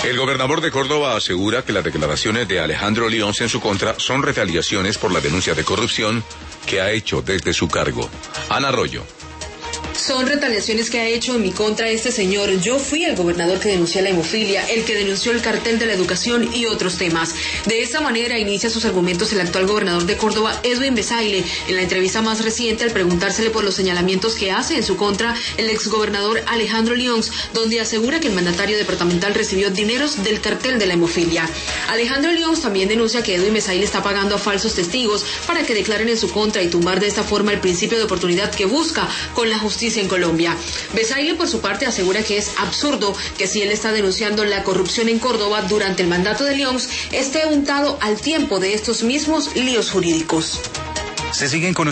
El gobernador de Córdoba asegura que las declaraciones de Alejandro Lyons en su contra son retaliaciones por la denuncia de corrupción que ha hecho desde su cargo. Ana Arroyo. Son retaliaciones que ha hecho en mi contra este señor. Yo fui el gobernador que denunció la hemofilia, el que denunció el cartel de la educación y otros temas. De esta manera inicia sus argumentos el actual gobernador de Córdoba, Edwin Besaile, en la entrevista más reciente al preguntársele por los señalamientos que hace en su contra el exgobernador Alejandro Lyons, donde asegura que el mandatario departamental recibió dineros del cartel de la hemofilia. Alejandro Lyons también denuncia que Edwin Besaile está pagando a falsos testigos para que declaren en su contra y tumbar de esta forma el principio de oportunidad que busca con la justicia en Colombia. Besaile, por su parte, asegura que es absurdo que si él está denunciando la corrupción en Córdoba durante el mandato de Lyons, esté untado al tiempo de estos mismos líos jurídicos. Se siguen